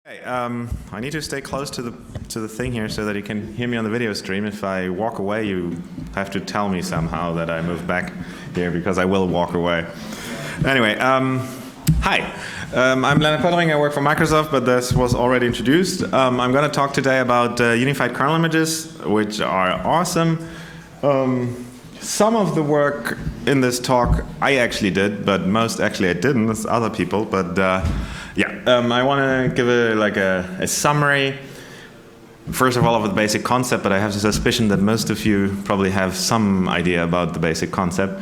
Hey, I need to stay close to the thing here so that you can hear me on the video stream. If I walk away, you have to tell me somehow that I move back here because I will walk away. Anyway, hi. I'm Leonard Pottering. I work for Microsoft, but this was already introduced. I'm going to talk today about unified kernel images, which are awesome. Some of the work in this talk I actually did, but most actually I didn't. It's other people, but I want to give a summary, first of all, of the basic concept, but I have the suspicion that most of you probably have some idea about the basic concept.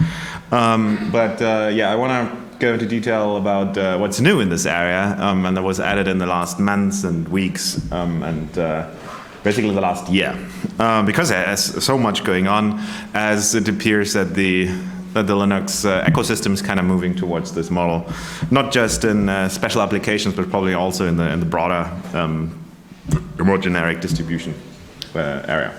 I want to go into detail about what's new in this area, and that was added in the last months and weeks, and basically the last year, because there's so much going on, as it appears that the Linux ecosystem is kind of moving towards this model, not just in special applications, but probably also in the broader, more generic distribution area.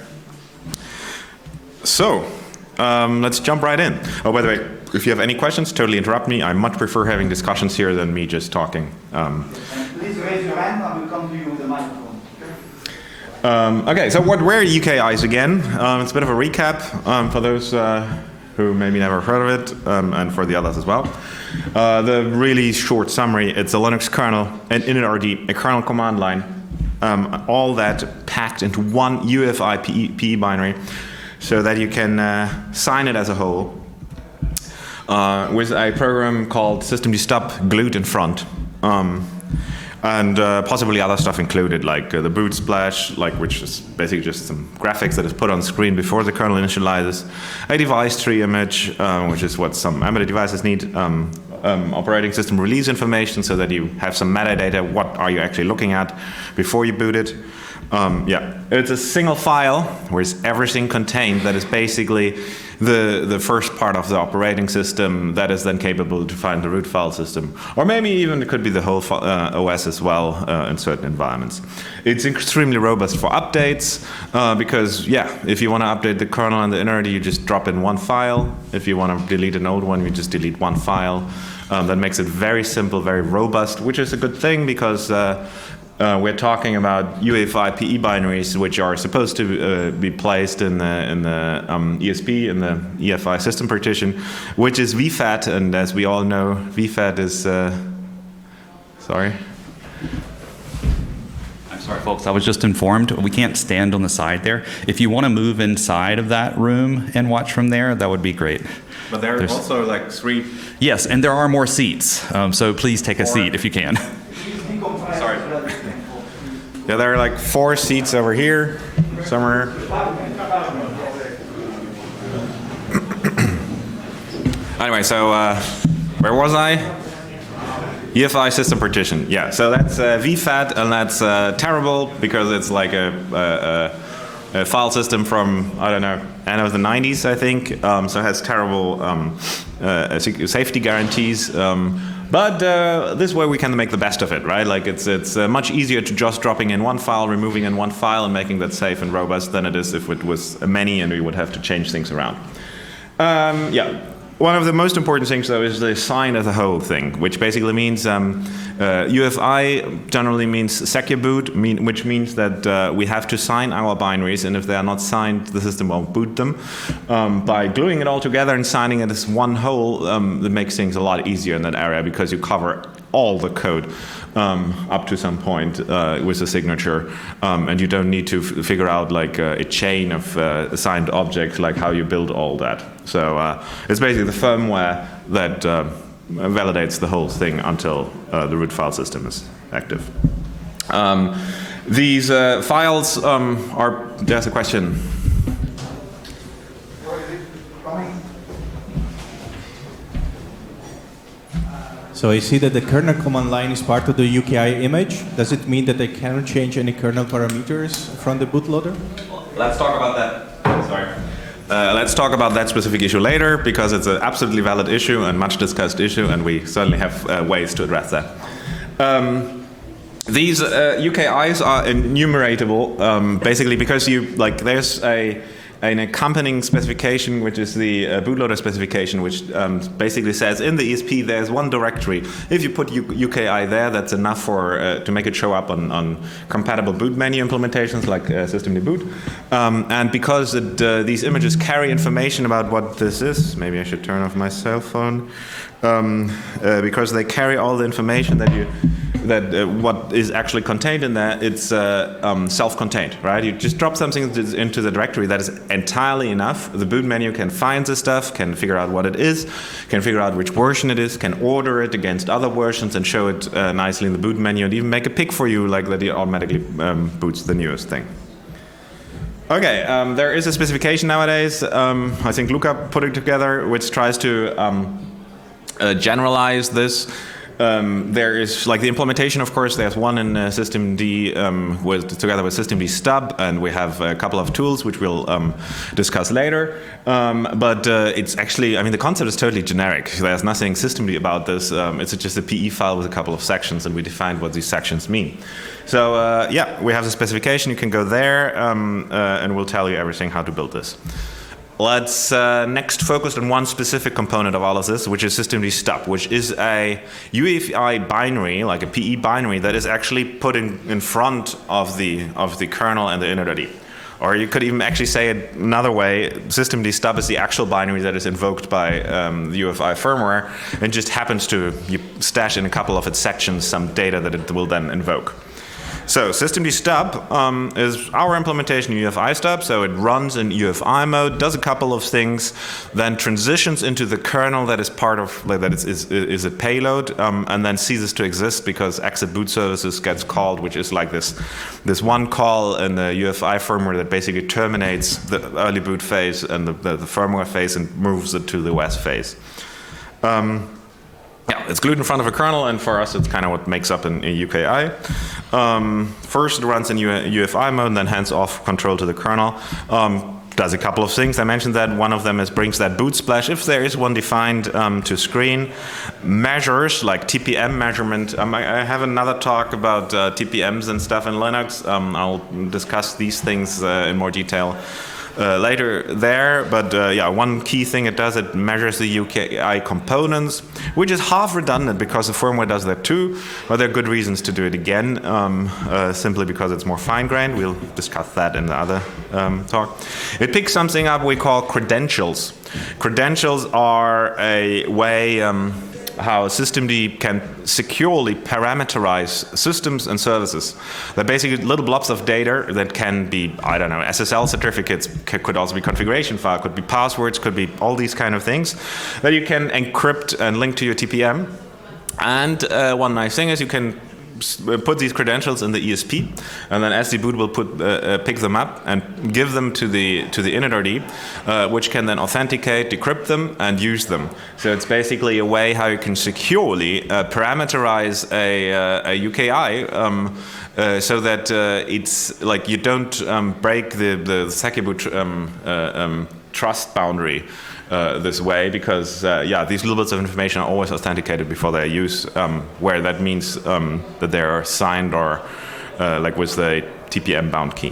So let's jump right in. Oh, by the way, if you have any questions, totally interrupt me. I much prefer having discussions here than me just talking. Please raise your hand and we'll come to you with the microphone. Okay, so what were UKIs again? It's a bit of a recap for those who maybe never heard of it, and for the others as well. The really short summary, it's a Linux kernel, an initRD, a kernel command line, all that packed into one UEFI PE binary so that you can sign it as a whole with a program called systemd glued in front. And possibly other stuff included, like the boot splash, which is basically just some graphics that is put on screen before the kernel initializes, a device tree image, which is what some embedded devices need, operating system release information so that you have some metadata, what are you actually looking at before you boot it. It's a single file where it's everything contained that is basically the first part of the operating system that is then capable to find the root file system. Or maybe even it could be the whole OS as well in certain environments. It's extremely robust for updates because, if you want to update the kernel and the initRD, you just drop in one file. If you want to delete an old one, you just delete one file. That makes it very simple, very robust, which is a good thing because we're talking about UEFI PE binaries, which are supposed to be placed in the ESP, in the EFI system partition, which is VFAT, and as we all know, VFAT is, sorry? I'm sorry, folks, I was just informed we can't stand on the side there. If you want to move inside of that room and watch from there, that would be great. But there's also like three... Yes, and there are more seats, so please take a seat if you can. Sorry. Yeah, there are like 4 seats over here, somewhere. Anyway, so where was I? EFI system partition. Yeah, so that's VFAT, and that's terrible because it's like a file system from, I don't know, end of the 90s, I think. So it has terrible safety guarantees. But this way we can make the best of it, right? Like it's much easier to just dropping in one file, removing in one file, and making that safe and robust than it is if it was many and we would have to change things around. One of the most important things, though, is the sign as a whole thing, which basically means UEFI generally means secure boot, which means that we have to sign our binaries, and if they are not signed, the system won't boot them. By gluing it all together and signing it as one whole, that makes things a lot easier in that area because you cover all the code up to some point with a signature, and you don't need to figure out like a chain of assigned objects, like how you build all that. So it's basically the firmware that validates the whole thing until the root file system is active. These files are, there's a question. So I see that the kernel command line is part of the UKI image. Does it mean that I cannot change any kernel parameters from the bootloader? Let's talk about that. Sorry. Let's talk about that specific issue later because it's an absolutely valid issue and much discussed issue, and we certainly have ways to address that. These UKIs are enumeratable basically because there's a an accompanying specification, which is the bootloader specification, which basically says in the ESP there's one directory. If you put UKI there, that's enough for to make it show up on compatible boot menu implementations like systemd boot. And because these images carry information about what this is, maybe I should turn off my cell phone, because they carry all the information that what is actually contained in there, it's self-contained, right? You just drop something into the directory, that is entirely enough. The boot menu can find the stuff, can figure out what it is, can figure out which version it is, can order it against other versions and show it nicely in the boot menu, and even make a pick for you, like that it automatically boots the newest thing. Okay, there is a specification nowadays, I think Luca put it together, which tries to generalize this. There is, like the implementation, of course, there's one in systemd together with systemd stub, and we have a couple of tools which we'll discuss later. But it's actually, I mean, the concept is totally generic. There's nothing systemd about this. It's just a PE file with a couple of sections, and we defined what these sections mean. So yeah, we have the specification. You can go there, and we'll tell you everything how to build this. Let's next focus on one specific component of all of this, which is systemd stub, which is a UEFI binary, like a PE binary, that is actually put in front of the kernel and the initd. Or you could even actually say it another way, systemd stub is the actual binary that is invoked by the UEFI firmware, and just happens to stash in a couple of its sections some data that it will then invoke. So systemd stub is our implementation of UEFI stub, so it runs in UEFI mode, does a couple of things, then transitions into the kernel that is part of, like, that is a payload, and then ceases to exist because exit boot services gets called, which is like this one call in the UEFI firmware that basically terminates the early boot phase and the firmware phase and moves it to the OS phase. Yeah, it's glued in front of a kernel, and for us it's kind of what makes up in UKI. First it runs in UEFI mode, and then hands off control to the kernel. Does a couple of things. I mentioned that one of them is brings that boot splash, if there is one defined, to screen. Measures, like TPM measurement. I have another talk about TPMs and stuff in Linux. I'll discuss these things in more detail later there, but yeah, one key thing it does, it measures the UKI components, which is half redundant because the firmware does that too, but there are good reasons to do it again, simply because it's more fine-grained. We'll discuss that in the other talk. It picks something up we call credentials. Credentials are a way how systemd can securely parameterize systems and services. They're basically little blobs of data that can be, I don't know, SSL certificates, could also be configuration file, could be passwords, could be all these kind of things that you can encrypt and link to your TPM. And one nice thing is you can put these credentials in the ESP, and then SD-boot will pick them up and give them to the initd, which can then authenticate, decrypt them, and use them. So it's basically a way how you can securely parameterize a UKI so that it's like you don't break the SecurBoot trust boundary this way, because yeah, these little bits of information are always authenticated before they're used, where that means that they are signed or like with the TPM bound key.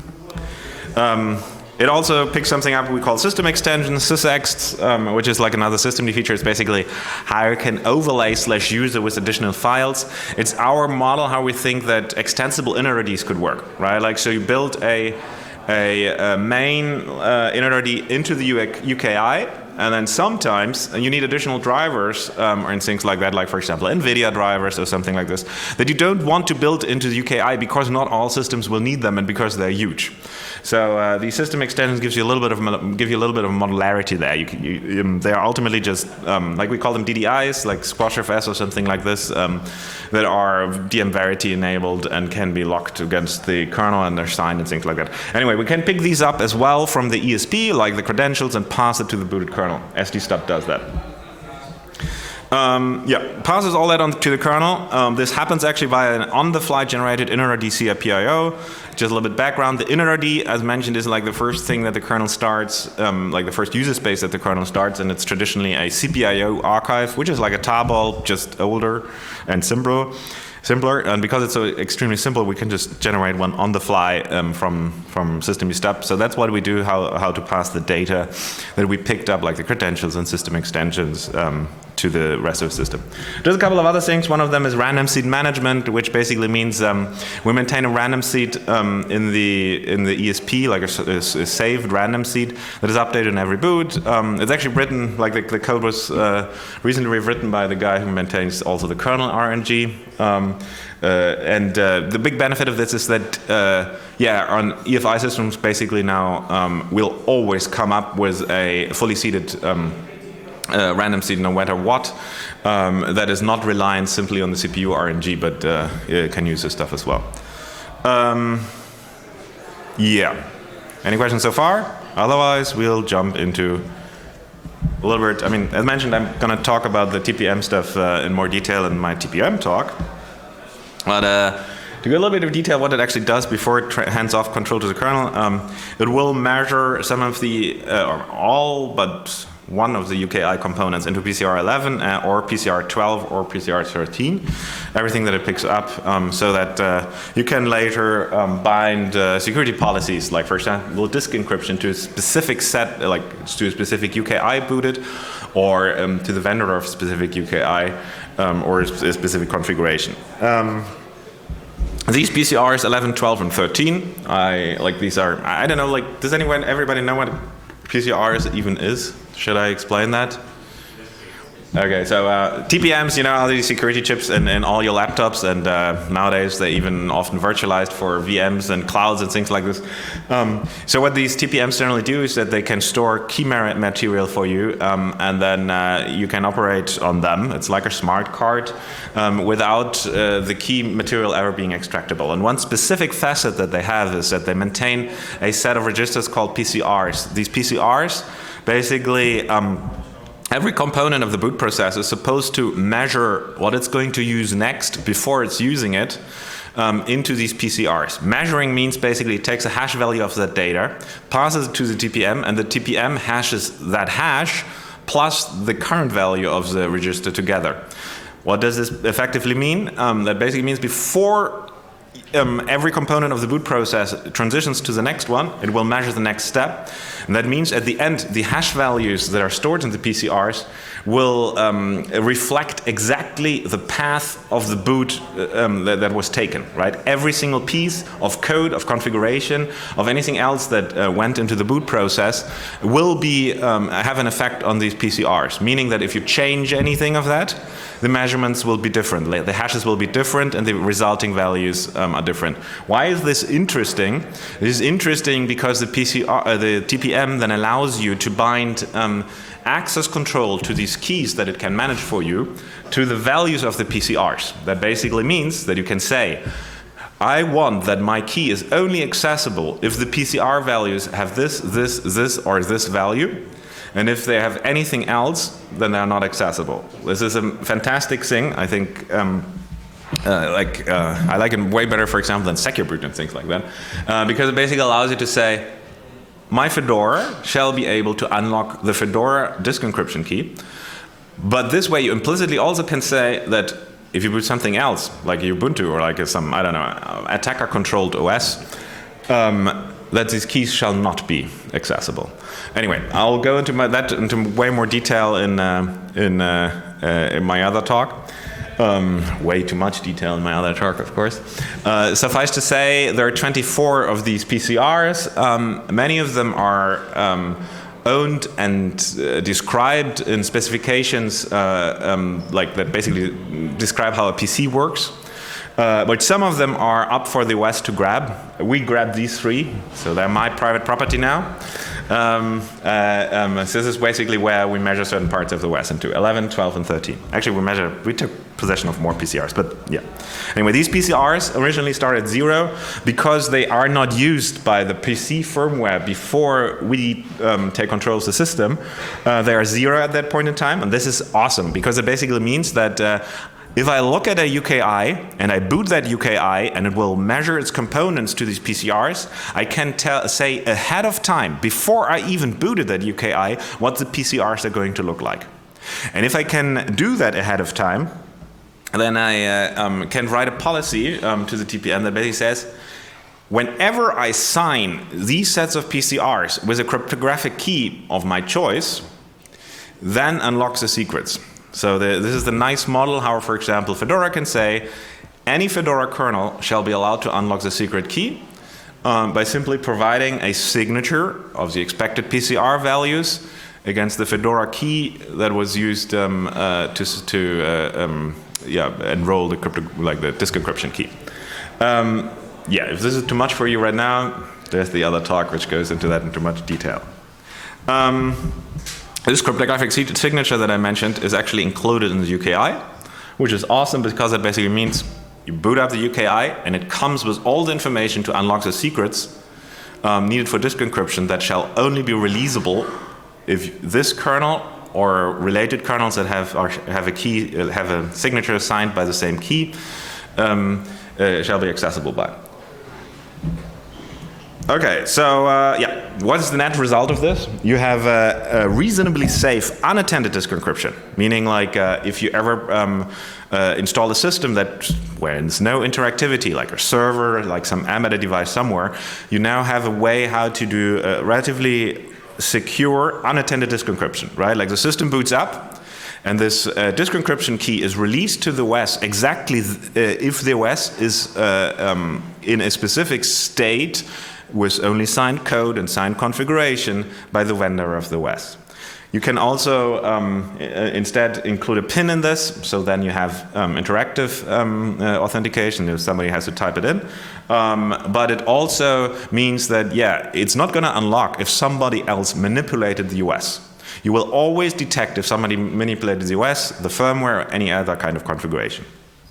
It also picks something up we call system extension, sysext, which is like another systemd feature. It's basically how you can overlay /user with additional files. It's our model how we think that extensible initds could work, right? Like, so you build a main initd into the UKI, and then sometimes you need additional drivers or things like that, like for example NVIDIA drivers or something like this, that you don't want to build into the UKI because not all systems will need them and because they're huge. So the system extensions gives you a little bit of modularity there. They are ultimately just like we call them DDIs, like SquashFS or something like this, that are DM-Verity enabled and can be locked against the kernel, and they're signed and things like that. Anyway, we can pick these up as well from the ESP, like the credentials, and pass it to the booted kernel. SD-stub does that. Yeah, passes all that on to the kernel. This happens actually via an on-the-fly generated initd CIPIO. Just a little bit background. The initd, as mentioned, is like the first thing that the kernel starts, like the first user space that the kernel starts, and it's traditionally a CPIO archive, which is like a tarball, just older and simpler. simpler. And because it's so extremely simple, we can just generate one on the fly from System Step. So that's what we do, how to pass the data that we picked up, like the credentials and system extensions, to the rest of the system. There's a couple of other things. One of them is random seed management, which basically means we maintain a random seed in the ESP, like a saved random seed that is updated in every boot. It's actually written, like the code was recently rewritten by the guy who maintains also the kernel RNG. The big benefit of this is that, on EFI systems, basically now we'll always come up with a fully seeded random seed no matter what, that is not reliant simply on the CPU RNG, but can use this stuff as well. Any questions so far? Otherwise, we'll jump into a little bit. I mean, as mentioned, I'm going to talk about the TPM stuff in more detail in my TPM talk. But to go a little bit of detail what it actually does before it hands off control to the kernel, it will measure some of the, or all but one of the UKI components into PCR11 or PCR12 or PCR13, everything that it picks up, so that you can later bind security policies, like for example disk encryption to a specific set, like to a specific UKI booted, or to the vendor of specific UKI, or a specific configuration. These PCRs 11, 12, and 13, these are, I don't know, like, does everybody know what PCRs even is? Should I explain that? Okay, so TPMs, all these security chips in all your laptops, and nowadays they even often virtualized for VMs and clouds and things like this. So what these TPMs generally do is that they can store key material for you, and then you can operate on them. It's like a smart card without the key material ever being extractable. And one specific facet that they have is that they maintain a set of registers called PCRs. These PCRs basically every component of the boot process is supposed to measure what it's going to use next before it's using it into these PCRs. Measuring means basically it takes a hash value of that data, passes it to the TPM, and the TPM hashes that hash plus the current value of the register together. What does this effectively mean? That basically means before every component of the boot process transitions to the next one, it will measure the next step. And that means at the end, the hash values that are stored in the PCRs will reflect exactly the path of the boot that was taken, right? Every single piece of code, of configuration, of anything else that went into the boot process will be have an effect on these PCRs, meaning that if you change anything of that, the measurements will be different. The hashes will be different, and the resulting values are different. Why is this interesting? It is interesting because the TPM then allows you to bind access control to these keys that it can manage for you to the values of the PCRs. That basically means that you can say, I want that my key is only accessible if the PCR values have this, or this value. And if they have anything else, then they're not accessible. This is a fantastic thing. I think I like it way better, for example, than Secure Boot and things like that, because it basically allows you to say, my Fedora shall be able to unlock the Fedora disk encryption key. But this way, you implicitly also can say that if you boot something else, like Ubuntu or like some, I don't know, attacker-controlled OS, that these keys shall not be accessible. Anyway, I'll go into into way more detail in my other talk. Way too much detail in my other talk, of course. Suffice to say, there are 24 of these PCRs. Many of them are owned and described in specifications like that basically describe how a PC works. But some of them are up for the OS to grab. We grabbed these 3, so they're my private property now. So this is basically where we measure certain parts of the OS into 11, 12, and 13. Actually, we took possession of more PCRs, but yeah. Anyway, these PCRs originally started 0 because they are not used by the PC firmware before we take control of the system. They are 0 at that point in time, and this is awesome because it basically means that if I look at a UKI and I boot that UKI and it will measure its components to these PCRs, I can say ahead of time, before I even booted that UKI, what the PCRs are going to look like. And if I can do that ahead of time, then I can write a policy to the TPM that basically says, whenever I sign these sets of PCRs with a cryptographic key of my choice, then unlocks the secrets. So this is the nice model how, for example, Fedora can say, any Fedora kernel shall be allowed to unlock the secret key by simply providing a signature of the expected PCR values against the Fedora key that was used to enroll the disk encryption key. If this is too much for you right now, there's the other talk which goes into that into much detail. This cryptographic signature that I mentioned is actually included in the UKI, which is awesome because it basically means you boot up the UKI and it comes with all the information to unlock the secrets needed for disk encryption that shall only be releasable if this kernel or related kernels that have a signature signed by the same key shall be accessible by. Okay, so what is the net result of this? You have a reasonably safe unattended disk encryption, meaning like if you ever install a system where there's no interactivity, like a server, like some embedded device somewhere, you now have a way how to do relatively secure unattended disk encryption, right? Like the system boots up, and this disk encryption key is released to the OS exactly if the OS is in a specific state with only signed code and signed configuration by the vendor of the OS. You can also instead include a PIN in this, so then you have interactive authentication if somebody has to type it in. But it also means that, it's not going to unlock if somebody else manipulated the OS. You will always detect if somebody manipulated the OS, the firmware, or any other kind of configuration.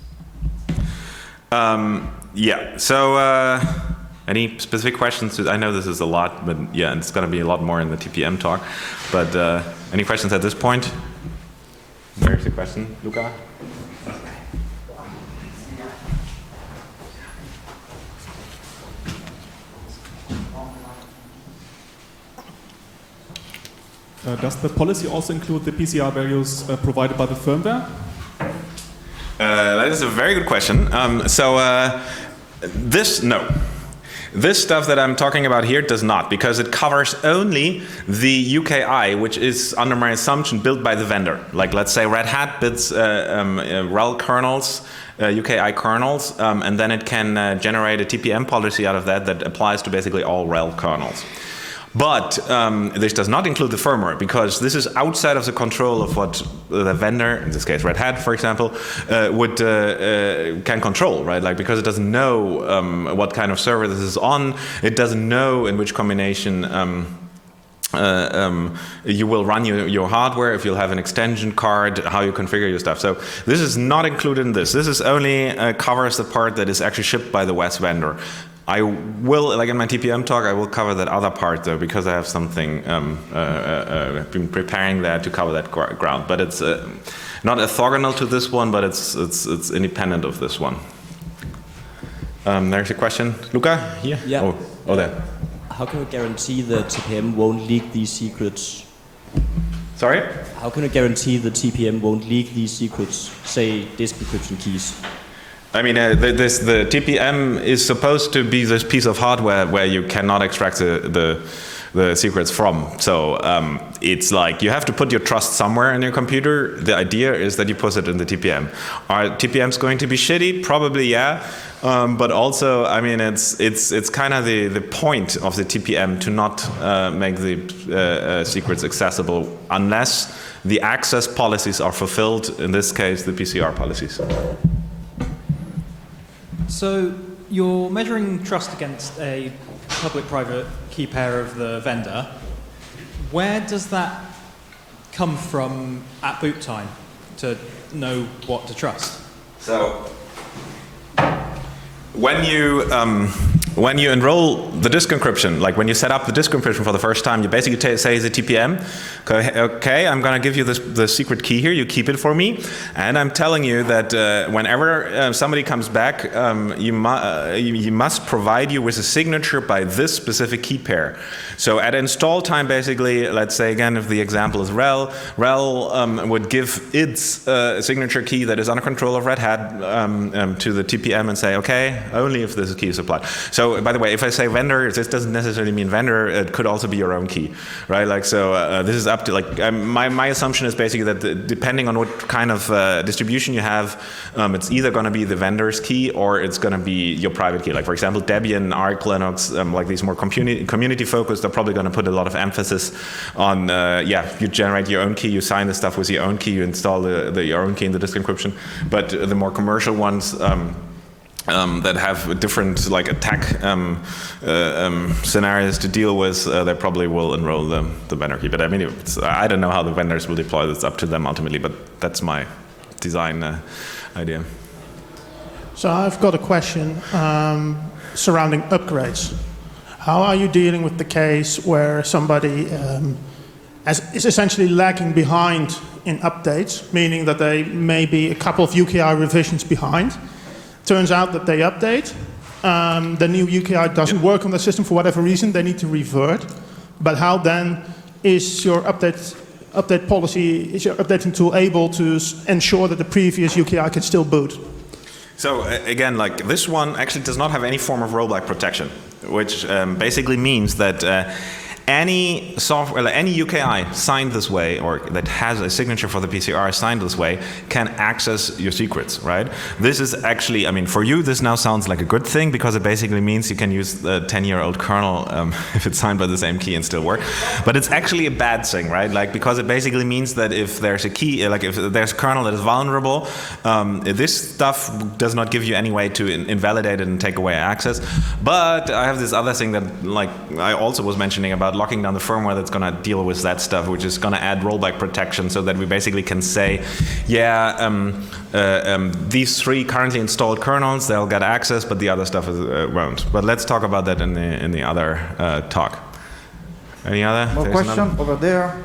Any specific questions? I know this is a lot, but it's going to be a lot more in the TPM talk. But any questions at this point? There's a question, Luca? Does the policy also include the PCR values provided by the firmware? That is a very good question. No. This stuff that I'm talking about here does not, because it covers only the UKI, which is, under my assumption, built by the vendor. Like, let's say Red Hat builds RHEL kernels, UKI kernels, and then it can generate a TPM policy out of that applies to basically all RHEL kernels. But this does not include the firmware, because this is outside of the control of what the vendor, in this case Red Hat, for example, can control, right? Like, because it doesn't know what kind of server this is on, it doesn't know in which combination you will run your hardware, if you'll have an extension card, how you configure your stuff. So this is not included in this. This is only covers the part that is actually shipped by the OS vendor. I will, like in my TPM talk, I will cover that other part though, because I have something been preparing there to cover that ground. But it's not orthogonal to this one, but it's independent of this one. There's a question, Luca. Here. Yeah. Oh, there. How can we guarantee that TPM won't leak these secrets? Sorry? How can we guarantee that TPM won't leak these secrets, say disk encryption keys? I mean, the TPM is supposed to be this piece of hardware where you cannot extract the secrets from. So it's like you have to put your trust somewhere in your computer. The idea is that you put it in the TPM. Are TPMs going to be shitty? Probably, yeah. But also, I mean, it's kind of the point of the TPM to not make the secrets accessible unless the access policies are fulfilled. In this case, the PCR policies. So you're measuring trust against a public-private key pair of the vendor. Where does that come from at boot time to know what to trust? So when you when you enroll the disk encryption, like when you set up the disk encryption for the first time, you basically say the TPM, okay, I'm going to give you the secret key here, you keep it for me, and I'm telling you that whenever somebody comes back, you must provide you with a signature by this specific key pair. So at install time, basically, let's say again, if the example is RHEL would give its signature key that is under control of Red Hat to the TPM and say, okay, only if this key is applied. So, by the way, if I say vendor, this doesn't necessarily mean vendor. It could also be your own key, right? Like, so this is up to, like, my assumption is basically that depending on what kind of distribution you have, it's either going to be the vendor's key or it's going to be your private key. Like, for example, Debian, Arch Linux, like these more community focused, they're probably going to put a lot of emphasis on, you generate your own key, you sign the stuff with your own key, you install your own key in the disk encryption. But the more commercial ones that have different like attack scenarios to deal with, they probably will enroll the vendor key. But I mean, I don't know how the vendors will deploy this. It's up to them ultimately, but that's my design idea. So I've got a question surrounding upgrades. How are you dealing with the case where somebody is essentially lagging behind in updates, meaning that they may be a couple of UKI revisions behind? Turns out that they update, the new UKI doesn't work on the system for whatever reason, they need to revert. But how then is your update policy, is your updating tool able to ensure that the previous UKI can still boot? So again, like this one actually does not have any form of rollback protection, which basically means that any software, any UKI signed this way, or that has a signature for the PCR signed this way, can access your secrets, right? This is actually, I mean, for you, this now sounds like a good thing because it basically means you can use the 10-year-old kernel if it's signed by the same key and still work. But it's actually a bad thing, right? Like, because it basically means that if there's a key, like if there's a kernel that is vulnerable, this stuff does not give you any way to invalidate it and take away access. But I have this other thing that, like I also was mentioning about locking down the firmware that's going to deal with that stuff, which is going to add rollback protection so that we basically can say, these 3 currently installed kernels, they'll get access, but the other stuff won't. But let's talk about that in the other talk. Any other? More question over there.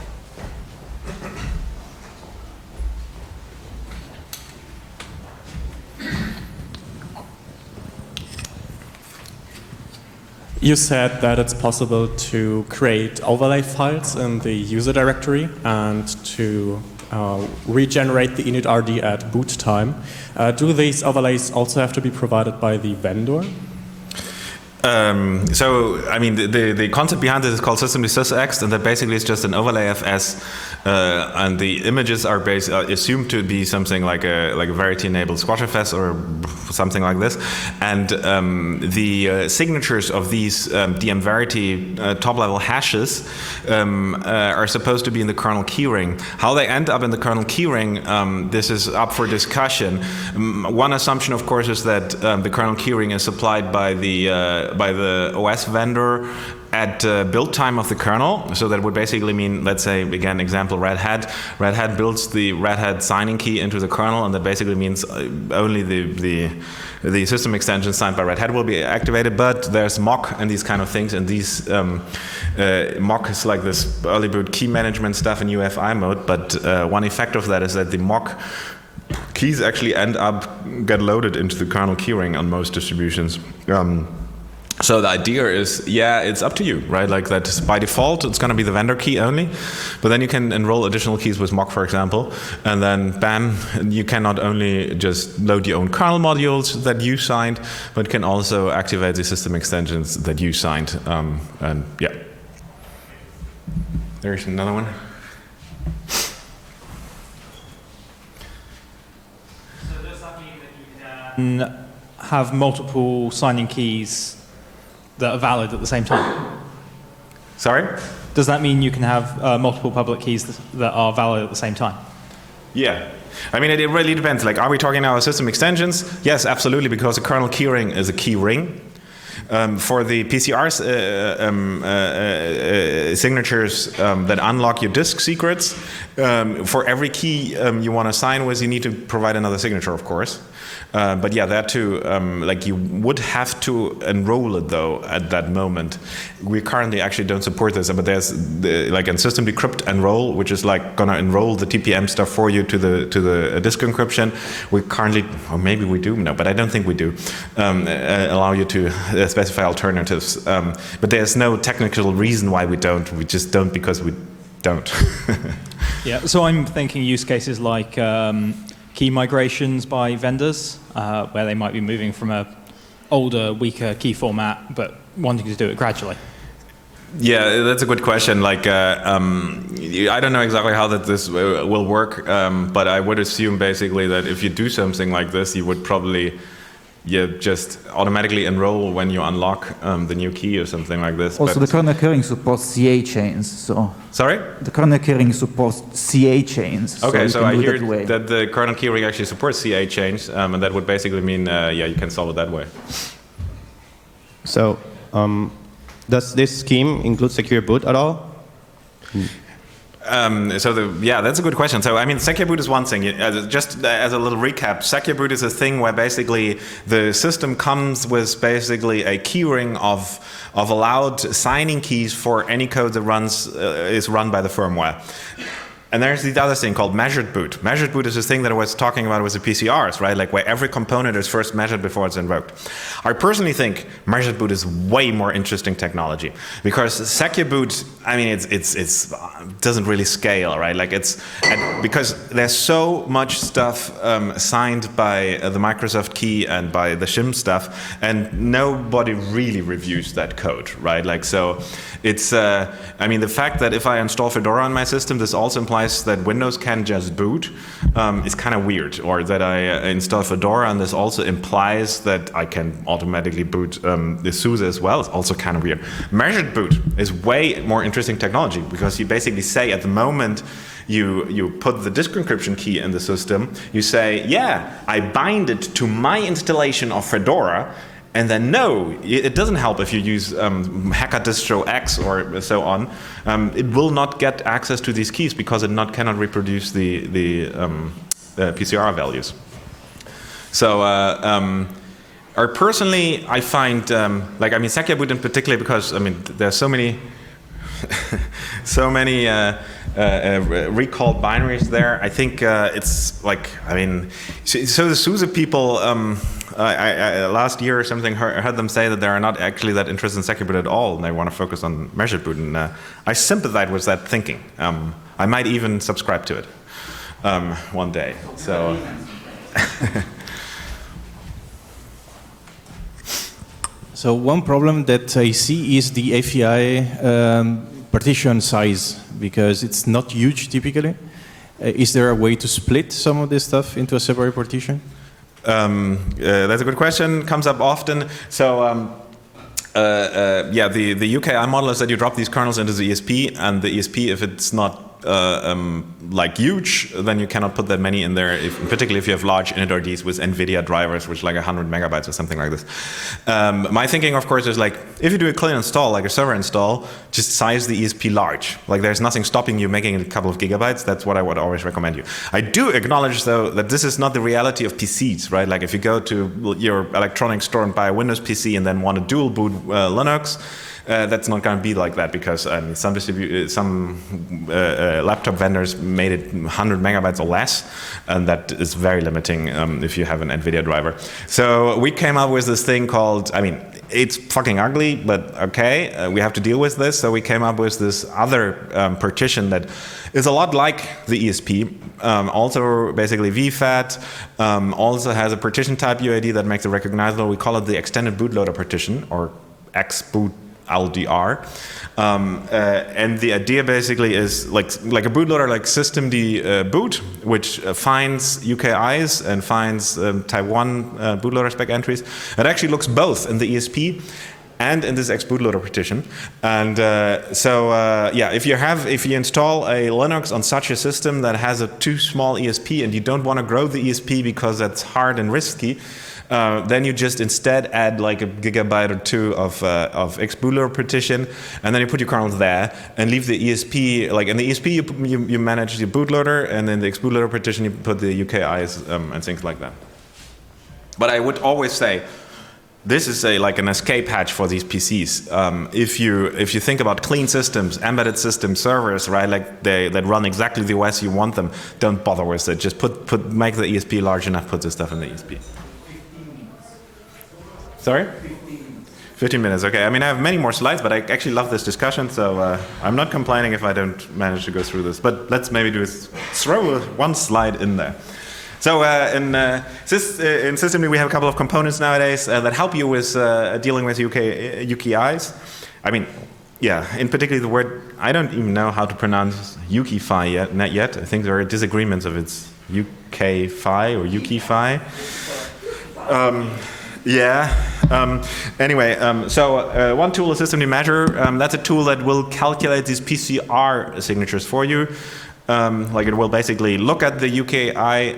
You said that it's possible to create overlay files in the user directory and to regenerate the initRD at boot time. Do these overlays also have to be provided by the vendor? So, I mean, the concept behind this is called systemd sysx, and that basically is just an overlay FS, and the images are assumed to be something like a Verity-enabled SquashFS or something like this, and the signatures of these DM Verity top-level hashes are supposed to be in the kernel keyring. How they end up in the kernel keyring, this is up for discussion. One assumption, of course, is that the kernel keyring is supplied by the OS vendor at build time of the kernel. So that would basically mean, let's say, again, example, Red Hat. Red Hat builds the Red Hat signing key into the kernel, and that basically means only the system extension signed by Red Hat will be activated, but there's mock and these kind of things, and these mock is like this early boot key management stuff in UEFI mode, but one effect of that is that the mock keys actually get loaded into the kernel keyring on most distributions. So the idea is, it's up to you, right? Like that by default, it's going to be the vendor key only, but then you can enroll additional keys with mock, for example, and then bam, you can not only just load your own kernel modules that you signed, but can also activate the system extensions that you signed, and yeah. There's another one. So does that mean that you can have multiple signing keys that are valid at the same time? Sorry? Does that mean you can have multiple public keys that are valid at the same time? Yeah. I mean, it really depends. Like, are we talking now system extensions? Yes, absolutely, because the kernel keyring is a key ring. For the PCR signatures that unlock your disk secrets, for every key you want to sign with, you need to provide another signature, of course. But yeah, that too, like you would have to enroll it though at that moment. We currently actually don't support this, but there's like in System Decrypt enroll, which is like gonna enroll the TPM stuff for you to the disk encryption. We currently, or maybe we do, no, but I don't think we do, allow you to specify alternatives. But there's no technical reason why we don't. We just don't because we don't. Yeah, so I'm thinking use cases like key migrations by vendors, where they might be moving from a older, weaker key format, but wanting to do it gradually. Yeah, that's a good question. Like, I don't know exactly how this will work, but I would assume basically that if you do something like this, you would probably just automatically enroll when you unlock the new key or something like this. Also, the kernel keyring supports CA chains, so... Sorry? The kernel keyring supports CA chains. Okay, so I hear that, that the kernel keyring actually supports CA chains, and that would basically mean, yeah, you can solve it that way. So, does this scheme include secure boot at all? Yeah, that's a good question. So, I mean, Secure Boot is one thing. Just as a little recap, Secure Boot is a thing where basically the system comes with basically a keyring of allowed signing keys for any code that is run by the firmware. And there's the other thing called measured boot. Measured boot is this thing that I was talking about with the PCRs, right? Like where every component is first measured before it's invoked. I personally think measured boot is way more interesting technology because Secure Boot, I mean, it doesn't really scale, right? Like because there's so much stuff signed by the Microsoft key and by the shim stuff, and nobody really reviews that code, right? Like so, it's I mean, the fact that if I install Fedora on my system, this also implies that Windows can just boot is kind of weird, or that I install Fedora and this also implies that I can automatically boot the SUSE as well. It's also kind of weird. Measured boot is way more interesting technology because you basically say at the moment you put the disk encryption key in the system, you say, yeah, I bind it to my installation of Fedora. And then no, it doesn't help if you use hacker distro X or so on. It will not get access to these keys because it cannot reproduce the PCR values. So personally, I find like I mean Secure Boot in particular because I mean there's so many recalled binaries there. I think it's like I mean so the SUSE people. I last year or something heard them say that they are not actually that interested in Secure Boot at all, and they want to focus on measured boot. And I sympathize with that thinking. I might even subscribe to it one day. So. So one problem that I see is the API partition size, because it's not huge typically. Is there a way to split some of this stuff into a separate partition? That's a good question. Comes up often. So, yeah, the UKI model is that you drop these kernels into the ESP, and the ESP, if it's not like huge, then you cannot put that many in there. Particularly if you have large initRDs with NVIDIA drivers, which like 100 megabytes or something like this. My thinking, of course, is like if you do a clean install, like a server install, just size the ESP large. Like there's nothing stopping you making it a couple of gigabytes. That's what I would always recommend you. I do acknowledge though that this is not the reality of PCs, right? Like if you go to your electronics store and buy a Windows PC and then want to dual boot Linux. That's not going to be like that because some laptop vendors made it 100 megabytes or less, and that is very limiting if you have an NVIDIA driver. So we came up with this thing called, I mean, it's fucking ugly, but okay, we have to deal with this. So we came up with this other partition that is a lot like the ESP, also basically VFAT, also has a partition type UID that makes it recognizable. We call it the extended bootloader partition, or XBoot LDR, and the idea basically is like a bootloader like systemd boot, which finds UKIs and finds type 1 bootloader spec entries. It actually looks both in the ESP and in this xbootloader partition. And yeah, if you install a Linux on such a system that has a too small ESP and you don't want to grow the ESP because that's hard and risky, then you just instead add like a gigabyte or two of xbootloader partition, and then you put your kernels there and leave the ESP, like in the ESP you manage the bootloader, and in the xbootloader partition you put the UKIs and things like that. But I would always say, this is like an escape hatch for these PCs. If you think about clean systems, embedded system servers, right, like that run exactly the OS you want them, don't bother with it. Just make the ESP large enough, put this stuff in the ESP. 15 minutes. Sorry? 15 minutes. 15 minutes, okay. I mean, I have many more slides, but I actually love this discussion, so I'm not complaining if I don't manage to go through this. But let's maybe throw one slide in there. So in Systemd we have a couple of components nowadays that help you with dealing with UKIs. I mean, yeah, in particular the word, I don't even know how to pronounce UKIFI yet, not yet. I think there are disagreements if it's UKFI or UKIFI. Anyway, so one tool is Systemd Measure. That's a tool that will calculate these PCR signatures for you. Like it will basically look at the UKI,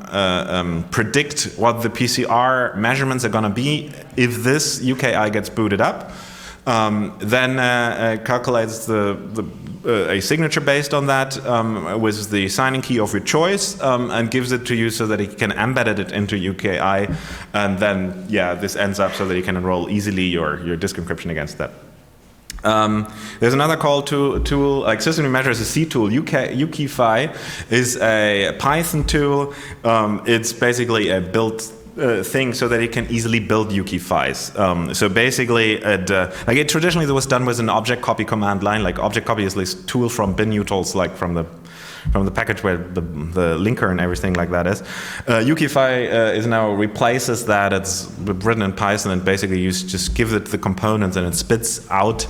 predict what the PCR measurements are going to be if this UKI gets booted up, then calculates a signature based on that with the signing key of your choice, and gives it to you so that it can embed it into UKI, and then this ends up so that you can enroll easily your disk encryption against that. There's another tool, like Systemd Measure is a C tool. UKIFI is a Python tool. It's basically a built thing so that it can easily build UKIFIs. So basically, traditionally it was done with an object copy command line. Like object copy is this tool from binutils, like from the package where the linker and everything like that is. UKIFI is now replaces that. It's written in Python, and basically you just give it the components and it spits out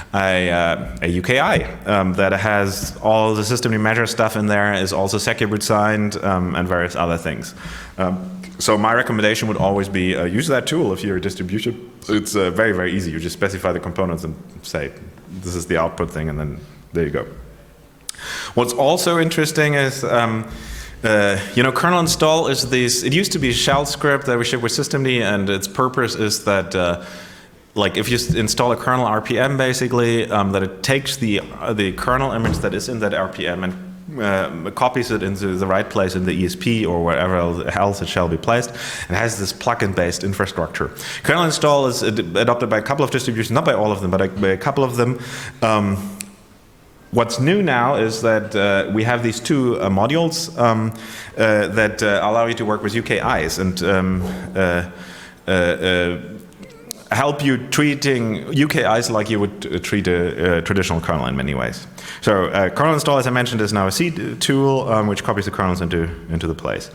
a UKI that has all the Systemd Measure stuff in there, is also secure boot signed, and various other things. So my recommendation would always be use that tool if you're a distribution. It's very, very easy. You just specify the components and say, this is the output thing, and then there you go. What's also interesting is, kernel install is this. It used to be a shell script that we ship with Systemd, and its purpose is that, like, if you install a kernel RPM, basically, that it takes the kernel image that is in that RPM and copies it into the right place in the ESP or wherever else it shall be placed, and has this plugin-based infrastructure. Kernel install is adopted by a couple of distributions, not by all of them, but by a couple of them. What's new now is that we have these two modules that allow you to work with UKIs and help you treating UKIs like you would treat a traditional kernel in many ways. So kernel install, as I mentioned, is now a C tool which copies the kernels into the place.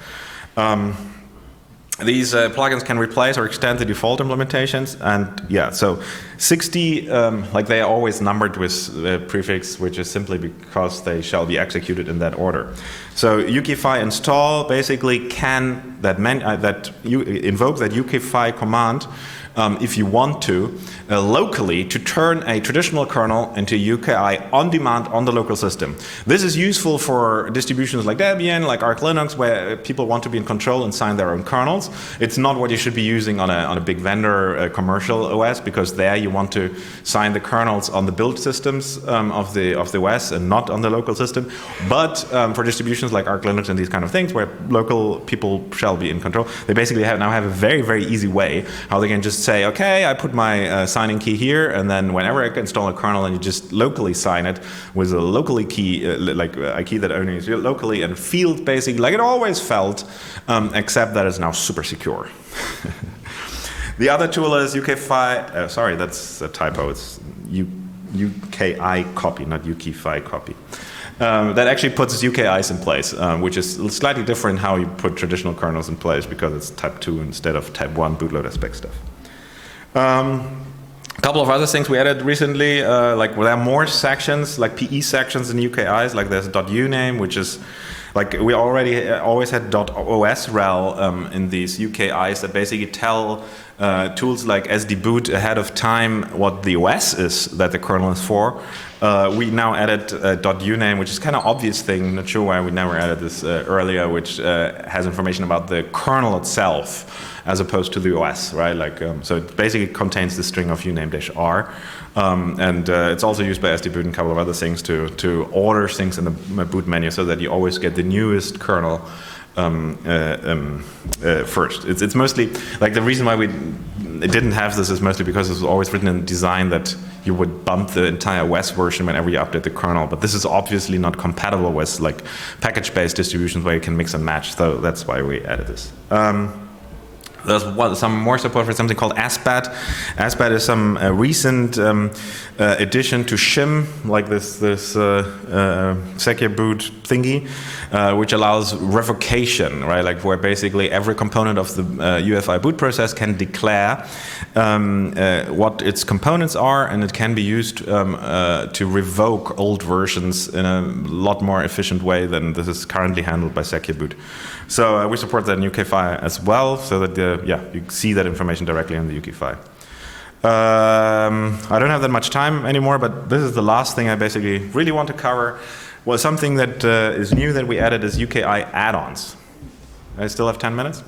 These plugins can replace or extend the default implementations, and so 60, like they are always numbered with a prefix, which is simply because they shall be executed in that order. So UKIFI install basically can invoke that UKIFI command if you want to, locally, to turn a traditional kernel into UKI on demand on the local system. This is useful for distributions like Debian, like Arch Linux, where people want to be in control and sign their own kernels. It's not what you should be using on a big vendor commercial OS, because there you want to sign the kernels on the build systems of the OS and not on the local system. But for distributions like Arch Linux and these kind of things, where local people shall be in control, they basically now have a very, very easy way how they can just say, okay, I put my signing key here, and then whenever I install a kernel, and you just locally sign it with a locally key, like a key that only is locally, and feels basically like it always felt, except that it's now super secure. The other tool is UKIFI. Sorry, that's a typo. It's UKI copy, not UKIFI copy. That actually puts UKIs in place, which is slightly different how you put traditional kernels in place, because it's type 2 instead of type 1 bootloader spec stuff. A couple of other things we added recently, like there are more sections, like PE sections in UKIs, like there's a .uname, which is like we already always had .osrel in these UKIs that basically tell tools like sdboot ahead of time what the OS is that the kernel is for. We now added .uname, which is kind of obvious thing. Not sure why we never added this earlier, which has information about the kernel itself as opposed to the OS, right? Like, so it basically contains the string of uname-r, and it's also used by sdboot and a couple of other things to order things in the boot menu so that you always get the newest kernel first. It's mostly like the reason why we didn't have this is mostly because it was always written in design that you would bump the entire OS version whenever you update the kernel. But this is obviously not compatible with like package-based distributions where you can mix and match. So that's why we added this. There's some more support for something called ASPAT. ASPAT is some recent addition to shim, like this secure boot thingy, which allows revocation, right? Like where basically every component of the UEFI boot process can declare what its components are, and it can be used to revoke old versions in a lot more efficient way than this is currently handled by secure boot. So we support that in UKFI as well, so that you see that information directly in the UKFI. I don't have that much time anymore, but this is the last thing I basically really want to cover. Well, something that is new that we added is UKI add-ons. I still have 10 minutes.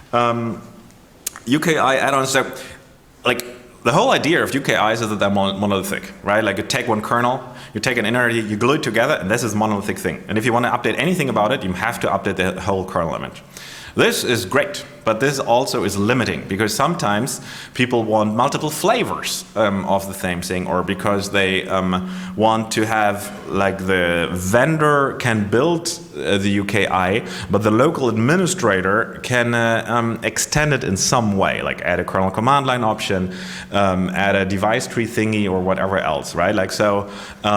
UKI add-ons, so like the whole idea of UKIs is that they're monolithic, right? Like you take one kernel, you take an inner, you glue it together, and this is a monolithic thing. And if you want to update anything about it, you have to update the whole kernel image. This is great, but this also is limiting because sometimes people want multiple flavors of the same thing, or because they want to have, like the vendor can build the UKI, but the local administrator can extend it in some way, like add a kernel command line option, add a device tree thingy, or whatever else, right? Like so.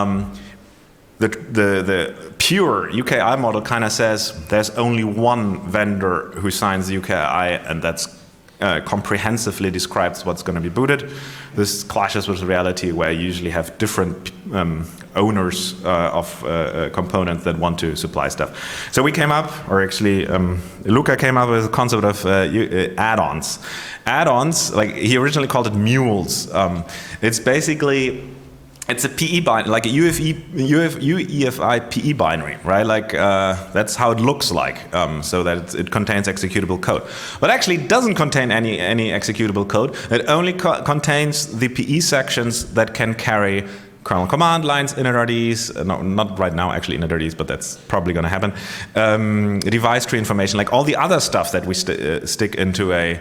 The pure UKI model kind of says there's only one vendor who signs the UKI, and that's comprehensively describes what's going to be booted. This clashes with reality where you usually have different owners of components that want to supply stuff. So we came up, or actually Luca came up with the concept of add-ons. Add-ons, like he originally called it mules. It's basically it's a PE binary, like a UEFI PE binary, right? Like that's how it looks like, so that it contains executable code. But actually, it doesn't contain any executable code. It only contains the PE sections that can carry kernel command lines, initRDs, no, not right now actually initRDs, but that's probably going to happen. Device tree information, like all the other stuff that we stick into a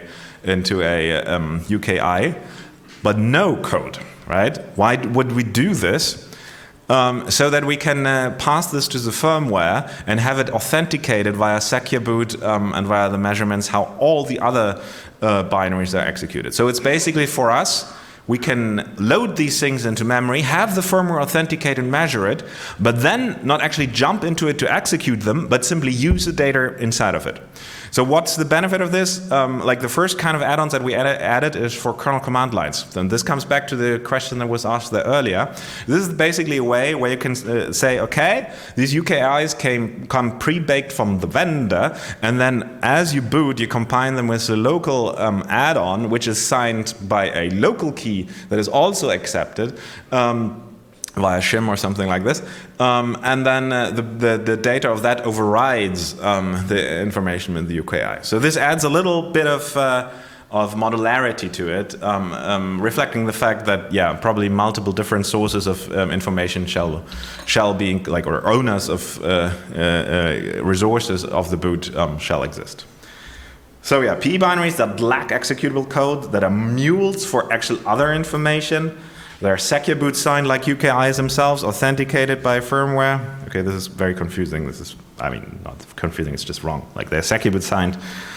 UKI, but no code. Right? Why would we do this? So that we can pass this to the firmware and have it authenticated via secure boot and via the measurements how all the other binaries are executed. So it's basically for us, we can load these things into memory, have the firmware authenticate and measure it, but then not actually jump into it to execute them, but simply use the data inside of it. So what's the benefit of this? Like the first kind of add-ons that we added is for kernel command lines. And this comes back to the question that was asked there earlier. This is basically a way where you can say, okay, these UKIs come pre-baked from the vendor, and then as you boot, you combine them with the local add-on, which is signed by a local key that is also accepted. Via shim or something like this, and then the data of that overrides the information in the UKI. So this adds a little bit of modularity to it, reflecting the fact that probably multiple different sources of information shall be like, or owners of resources of the boot shall exist. So PE binaries that lack executable code, that are mules for actual other information. They're secure boot signed like UKIs themselves, authenticated by firmware. Okay, this is very confusing. This is, I mean, not confusing, it's just wrong. Like they're secure boot signed.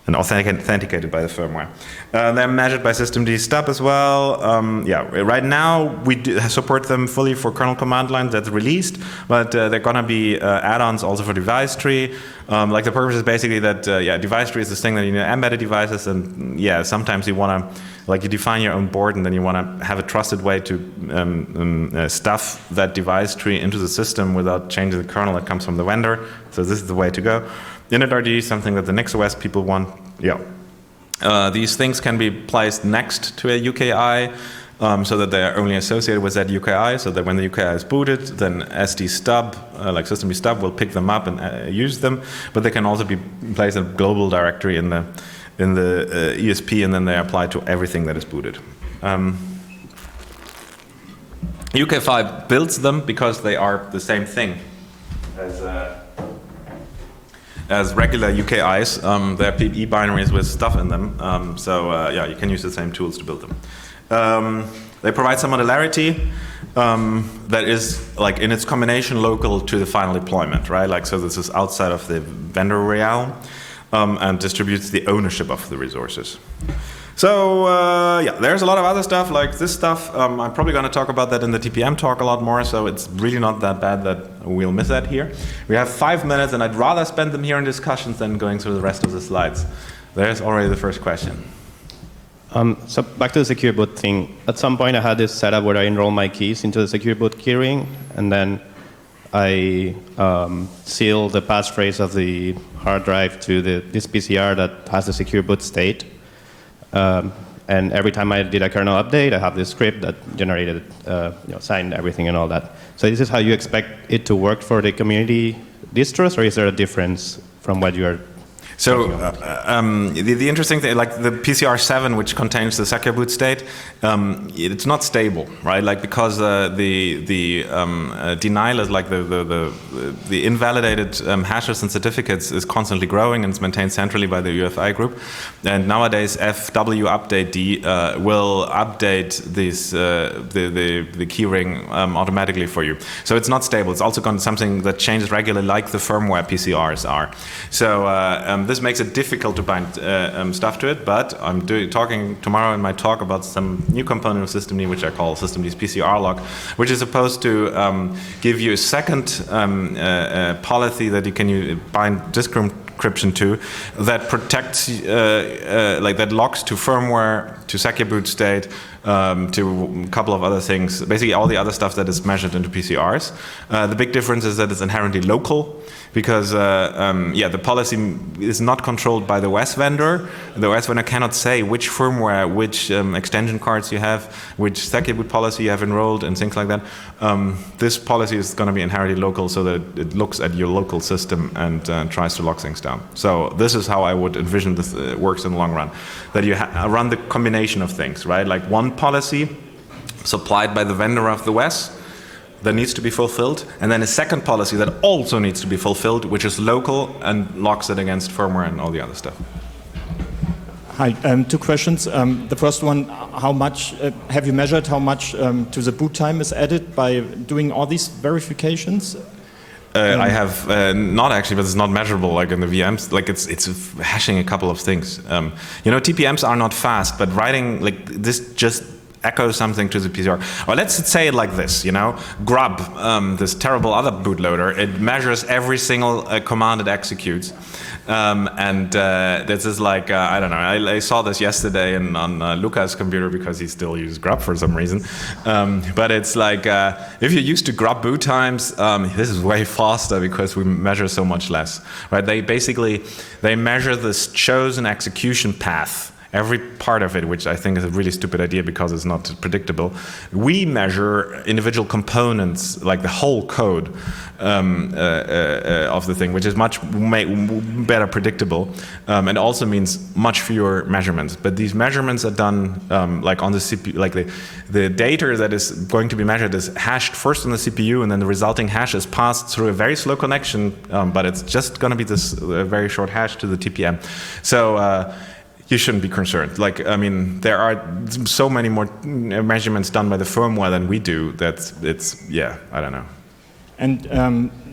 and authenticated by the firmware. They're measured by systemd stub as well. Right now we do support them fully for kernel command lines that's released, but they're gonna be add-ons also for device tree. Like the purpose is basically that device tree is this thing that you embedded devices, and sometimes you wanna, like, you define your own board and then you wanna have a trusted way to stuff that device tree into the system without changing the kernel that comes from the vendor. So this is the way to go. initRD is something that the NixOS people want. These things can be placed next to a UKI so that they are only associated with that UKI, so that when the UKI is booted, then SD stub, like systemd stub, will pick them up and use them. But they can also be placed in a global directory in the ESP, and then they apply to everything that is booted. UK5 builds them because they are the same thing as regular UKIs. They're PE binaries with stuff in them, you can use the same tools to build them. They provide some modularity that is, like, in its combination, local to the final deployment, right? Like, so this is outside of the vendor realm and distributes the ownership of the resources. So there's a lot of other stuff like this stuff. I'm probably going to talk about that in the TPM talk a lot more, so it's really not that bad that we'll miss that here. We have 5 minutes, and I'd rather spend them here in discussions than going through the rest of the slides. There's already the first question. So back to the secure boot thing. At some point I had this setup where I enroll my keys into the secure boot keyring, and then I seal the passphrase of the hard drive to this PCR that has the secure boot state. And every time I did a kernel update, I have this script that generated, signed everything and all that. So this is how you expect it to work for the community distros, or is there a difference from what you are? So the interesting thing, like the PCR7, which contains the secure boot state, it's not stable, right? Like, because the denial is, like, the invalidated hashes and certificates is constantly growing, and it's maintained centrally by the UEFI group. And nowadays, FW update D will update this the keyring automatically for you. So it's not stable. It's also got something that changes regularly, like the firmware PCRs are. So this makes it difficult to bind stuff to it, but I'm talking tomorrow in my talk about some new component of systemd, which I call systemd's PCR lock, which is supposed to give you a second policy that you can bind disk encryption to, that protects, like, that locks to firmware, to secure boot state, to a couple of other things, basically all the other stuff that is measured into PCRs. The big difference is that it's inherently local, because the policy is not controlled by the OS vendor. The OS vendor cannot say which firmware, which extension cards you have, which secure boot policy you have enrolled, and things like that. This policy is going to be inherently local, so that it looks at your local system and tries to lock things down. So this is how I would envision this works in the long run, that you run the combination of things, right? Like, one policy supplied by the vendor of the OS that needs to be fulfilled, and then a second policy that also needs to be fulfilled, which is local and locks it against firmware and all the other stuff. Hi, 2 questions. The first one, how much have you measured how much to the boot time is added by doing all these verifications? I have not actually, but it's not measurable like in the VMs. Like, it's hashing a couple of things. TPMs are not fast, but writing, like, this just echoes something to the PCR. Or let's say it like this, Grub, this terrible other bootloader, it measures every single command it executes. This is like, I don't know, I saw this yesterday on Luca's computer, because he still uses Grub for some reason. But it's like, if you're used to Grub boot times, this is way faster because we measure so much less, right? They measure this chosen execution path, every part of it, which I think is a really stupid idea because it's not predictable. We measure individual components, like the whole code of the thing, which is much better predictable, and also means much fewer measurements. But these measurements are done like on the CPU, like the data that is going to be measured is hashed first on the CPU, and then the resulting hash is passed through a very slow connection, but it's just going to be this very short hash to the TPM. So you shouldn't be concerned. Like, I mean, there are so many more measurements done by the firmware than we do that it's, I don't know. And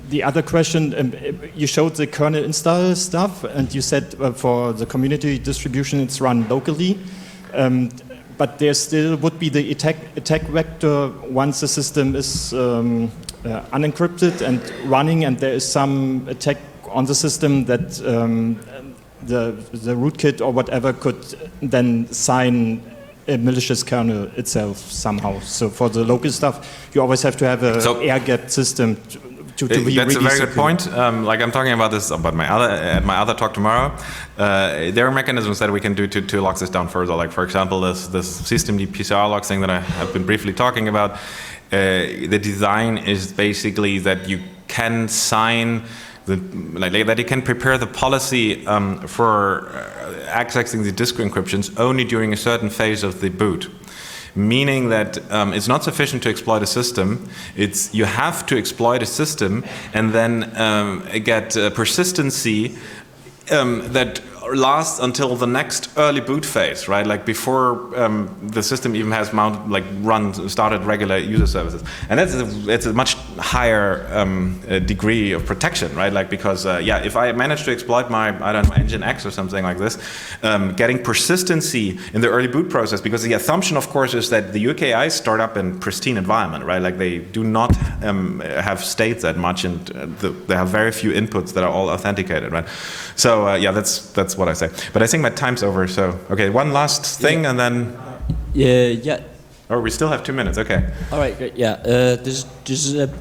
the other question, you showed the kernel install stuff, and you said for the community distribution it's run locally, but there still would be the attack vector once the system is unencrypted and running, and there is some attack on the system that the rootkit or whatever could then sign a malicious kernel itself somehow. So for the local stuff, you always have to have a air-gapped system to be really That's a very secure. good point. Like I'm talking about this about at my other talk tomorrow. There are mechanisms that we can do to lock this down further. Like for example, this systemd PCR lock thing that I have been briefly talking about. The design is basically that you can sign that you can prepare the policy for accessing the disk encryptions only during a certain phase of the boot. Meaning that it's not sufficient to exploit a system, you have to exploit a system and then get persistency that lasts until the next early boot phase, right? Like before the system even has started regular user services, and it's a much higher degree of protection, right? Like because if I manage to exploit my engine X or something like this, getting persistency in the early boot process, because the assumption, of course, is that the UKIs start up in pristine environment, right? Like they do not have state that much, and they have very few inputs that are all authenticated, right? So that's what I say. But I think my time's over, so okay, one last thing and then... Yeah. Oh, we still have 2 minutes, okay. All right, great, yeah. This is a,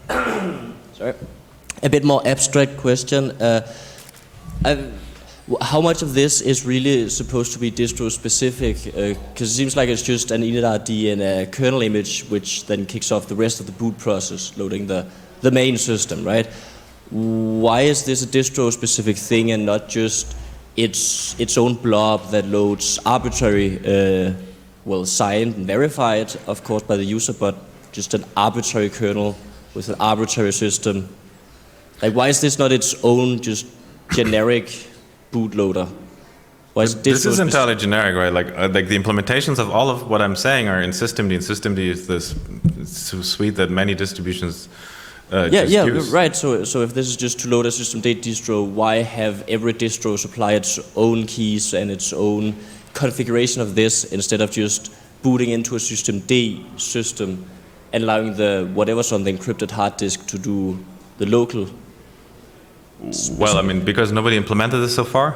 a bit more abstract question. How much of this is really supposed to be distro-specific? Because it seems like it's just an initRD and a kernel image, which then kicks off the rest of the boot process, loading the main system, right? Why is this a distro-specific thing and not just its own blob that loads arbitrary, signed and verified, of course, by the user, but just an arbitrary kernel with an arbitrary system? Like, why is this not its own just generic bootloader? Why is this is entirely generic, right? Like the implementations of all of what I'm saying are in systemd, and systemd is this suite that many distributions use. Right. So if this is just to load a systemd distro, why have every distro supply its own keys and its own configuration of this instead of just booting into a systemd system and allowing the whatever's on the encrypted hard disk to do the local? Well, I mean, because nobody implemented this so far.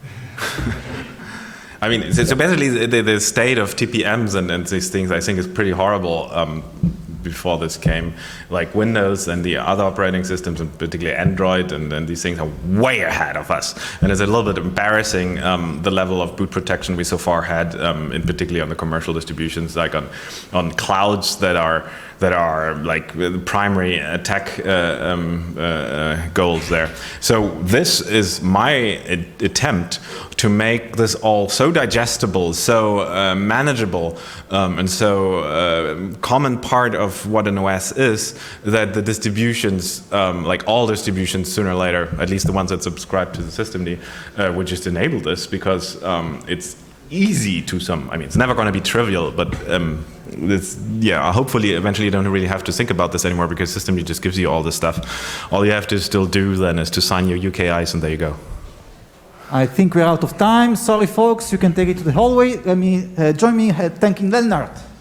I mean, so basically the state of TPMs and these things, I think, is pretty horrible. Before this came, like Windows and the other operating systems, and particularly Android, and these things are way ahead of us. And it's a little bit embarrassing the level of boot protection we so far had, in particularly on the commercial distributions, like on clouds that are like the primary attack goals there. So this is my attempt to make this all so digestible, so manageable, and so common part of what an OS is, that the distributions, like all distributions sooner or later, at least the ones that subscribe to the systemd, would just enable this, because it's easy to I mean, it's never going to be trivial, but hopefully eventually you don't really have to think about this anymore, because systemd just gives you all this stuff. All you have to still do then is to sign your UKIs, and there you go. I think we're out of time. Sorry, folks. You can take it to the hallway. Let me join me in thanking Lennart.